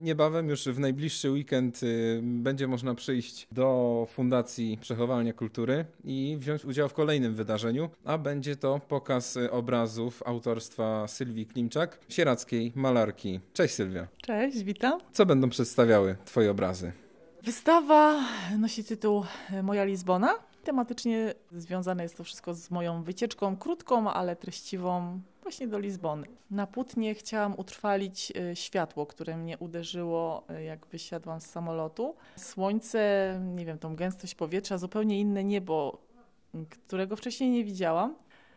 Niebawem, już w najbliższy weekend będzie można przyjść do Fundacji Przechowalnia Kultury i wziąć udział w kolejnym wydarzeniu, a będzie to pokaz obrazów autorstwa Sylwii Klimczak, sieradzkiej malarki. Cześć Sylwia. Cześć, witam. Co będą przedstawiały Twoje obrazy? Wystawa nosi tytuł Moja Lizbona. Tematycznie związane jest to wszystko z moją wycieczką krótką, ale treściwą właśnie do Lizbony. Na płótnie chciałam utrwalić światło, które mnie uderzyło, jak wysiadłam z samolotu. Słońce, nie wiem, tą gęstość powietrza, zupełnie inne niebo, którego wcześniej nie widziałam.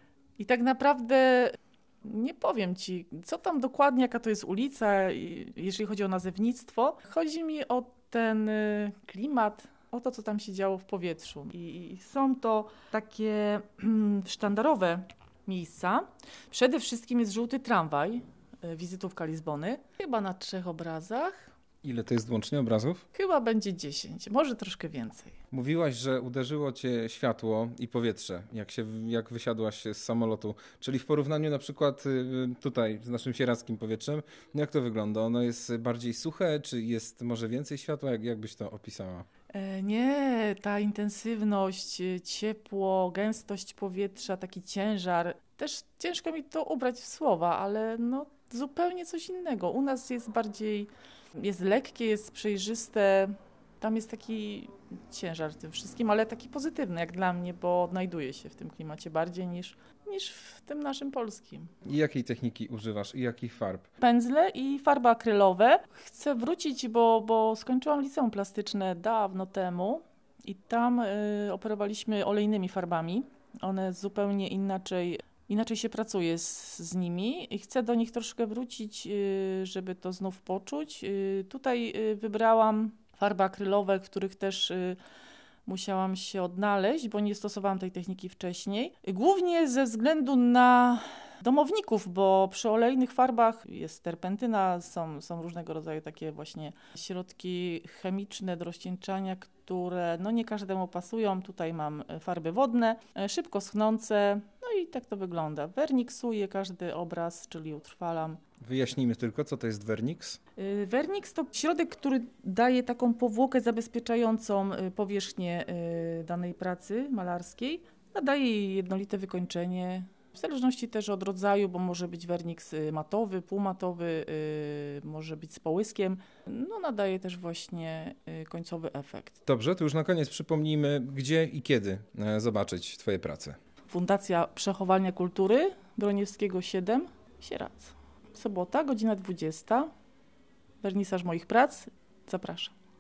I tak naprawdę nie powiem Ci, co tam dokładnie, jaka to jest ulica, jeżeli chodzi o nazewnictwo. Chodzi mi o ten klimat, o to, co tam się działo w powietrzu. I są to takie sztandarowe miejsca. Przede wszystkim jest żółty tramwaj, wizytówka Lizbony. Chyba na 3 obrazach. Ile to jest łącznie obrazów? Chyba będzie 10, może troszkę więcej. Mówiłaś, że uderzyło Cię światło i powietrze, jak wysiadłaś z samolotu. Czyli w porównaniu na przykład tutaj z naszym sieradzkim powietrzem, jak to wygląda? Ono jest bardziej suche, czy jest może więcej światła? Jak byś to opisała? Nie, ta intensywność, ciepło, gęstość powietrza, taki ciężar. Też ciężko mi to ubrać w słowa, ale no zupełnie coś innego. U nas jest bardziej, jest lekkie, jest przejrzyste. Tam jest taki ciężar w tym wszystkim, ale taki pozytywny jak dla mnie, bo odnajduję się w tym klimacie bardziej niż w tym naszym polskim. I jakiej techniki używasz i jakich farb? Pędzle i farby akrylowe. Chcę wrócić, bo skończyłam liceum plastyczne dawno temu i tam operowaliśmy olejnymi farbami. One zupełnie inaczej się pracuje z nimi i chcę do nich troszkę wrócić, żeby to znów poczuć. Tutaj wybrałam farby akrylowe, w których też musiałam się odnaleźć, bo nie stosowałam tej techniki wcześniej. Głównie ze względu na domowników, bo przy olejnych farbach jest terpentyna, są różnego rodzaju takie właśnie środki chemiczne do rozcieńczania, które no nie każdemu pasują. Tutaj mam farby wodne, szybko schnące, no i tak to wygląda. Werniksuję każdy obraz, czyli utrwalam. Wyjaśnijmy tylko, co to jest werniks? Werniks to środek, który daje taką powłokę zabezpieczającą powierzchnię danej pracy malarskiej. Nadaje jej jednolite wykończenie, w zależności też od rodzaju, bo może być werniks matowy, półmatowy, może być z połyskiem. No nadaje też właśnie końcowy efekt. Dobrze, to już na koniec przypomnijmy, gdzie i kiedy zobaczyć Twoje prace. Fundacja Przechowalnia Kultury, Broniewskiego 7, Sieradz. Sobota, godzina 20. Wernisaż moich prac. Zapraszam.